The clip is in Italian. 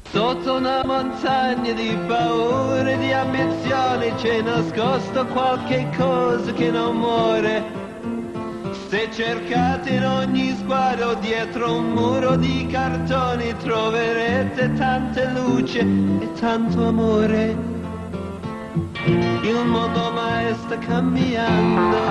Sotto una montagna di paure, di ambizioni c'è nascosto qualche cosa che non muore. Se cercate in ogni sguardo dietro un muro di cartoni troverete tanta luce e tanto amore. Il mondo mai sta cambiando.